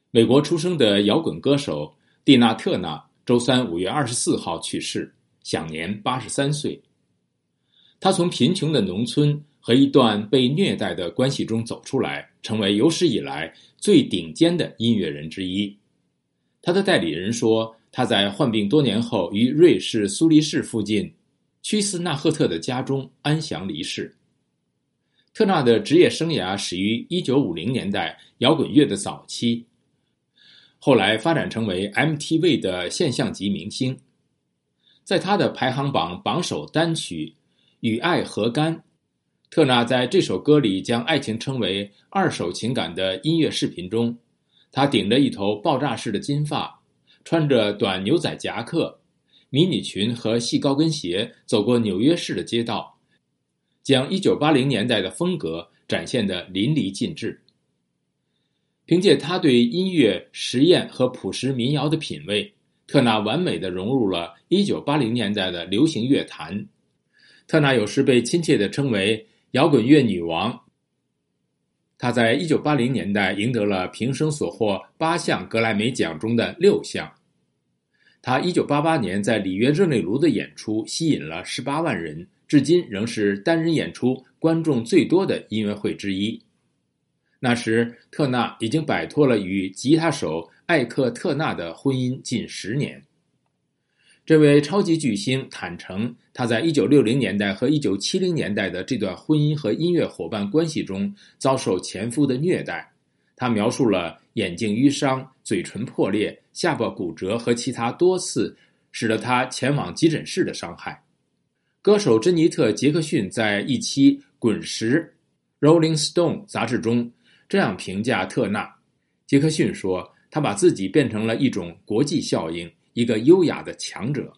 美国出生的摇滚歌手蒂娜·特纳周三5月24号去世，享年83岁。他从贫穷的农村和一段被虐待的关系中走出来，成为有史以来最顶尖的音乐人之一。他的代理人说，他在患病多年后于瑞士苏黎世附近屈斯纳赫特的家中安详离世。特纳的职业生涯始于1950年代摇滚乐的早期，后来发展成为 MTV 的现象级明星。在他的排行榜榜首单曲《与爱何干》，特纳在这首歌里将爱情称为二手情感的音乐视频中，他顶着一头爆炸式的金发，穿着短牛仔夹克、迷你裙和细高跟鞋走过纽约市的街道，将1980年代的风格展现得淋漓尽致。凭借他对音乐实验和朴实民谣的品味，特纳完美地融入了1980年代的流行乐坛。特纳有时被亲切地称为摇滚乐女王。她在1980年代赢得了平生所获8项格莱美奖中的6项。她1988年在里约热内卢的演出吸引了18万人，至今仍是单人演出观众最多的音乐会之一。那时，特纳已经摆脱了与吉他手艾克特纳的婚姻近10年。这位超级巨星坦诚，他在1960年代和1970年代的这段婚姻和音乐伙伴关系中遭受前夫的虐待。他描述了眼睛淤伤、嘴唇破裂、下巴骨折和其他多次使得他前往急诊室的伤害。歌手珍妮特·杰克逊在一期滚石 Rolling Stone 杂志中这样评价特纳。杰克逊说，他把自己变成了一种国际效应，一个优雅的强者。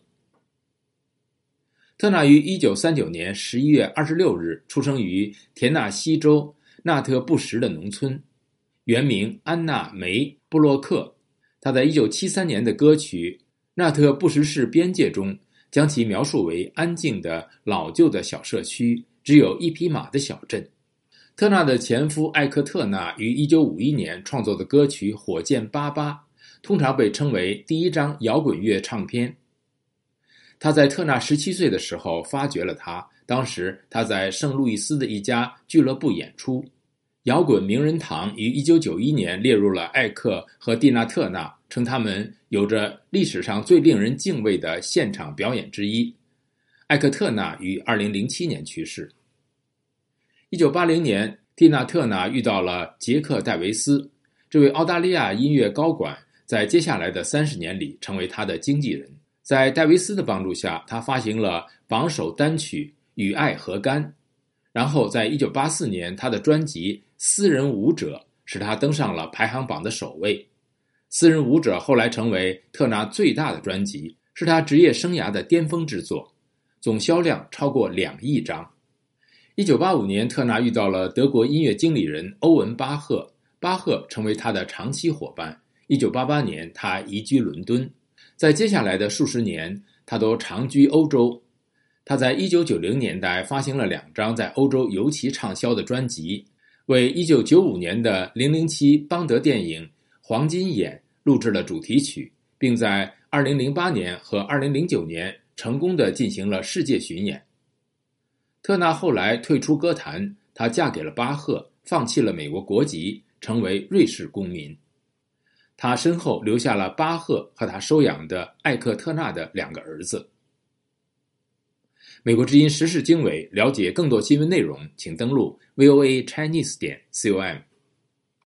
特纳于1939年11月26日出生于田纳西州纳特布什的农村，原名安娜·梅·布洛克。他在1973年的歌曲《纳特布什市边界》中将其描述为安静的老旧的小社区，只有一匹马的小镇。特纳的前夫艾克特纳于1951年创作的歌曲《火箭88》通常被称为第一张摇滚乐唱片。他在特纳17岁的时候发掘了他，当时他在圣路易斯的一家俱乐部演出。摇滚名人堂于1991年列入了艾克和蒂娜特纳，称他们有着历史上最令人敬畏的现场表演之一。艾克特纳于2007年去世。1980年，蒂娜特纳遇到了杰克戴维斯，这位澳大利亚音乐高管在接下来的30年里成为他的经纪人。在戴维斯的帮助下，他发行了榜首单曲《与爱何干》，然后在1984年，他的专辑《私人舞者》使他登上了排行榜的首位。《私人舞者》后来成为特纳最大的专辑，是他职业生涯的巅峰之作，总销量超过2亿张。1985年，特纳遇到了德国音乐经理人欧文·巴赫，巴赫成为他的长期伙伴。1988年，他移居伦敦。在接下来的数十年，他都长居欧洲。他在1990年代发行了2张在欧洲尤其畅销的专辑，为1995年的007邦德电影《黄金眼》录制了主题曲，并在2008年和2009年成功地进行了世界巡演。特纳后来退出歌坛，她嫁给了巴赫，放弃了美国国籍，成为瑞士公民。他身后留下了巴赫和他收养的艾克特纳的2个儿子。美国之音时事经纬，了解更多新闻内容，请登录 voachinese.com。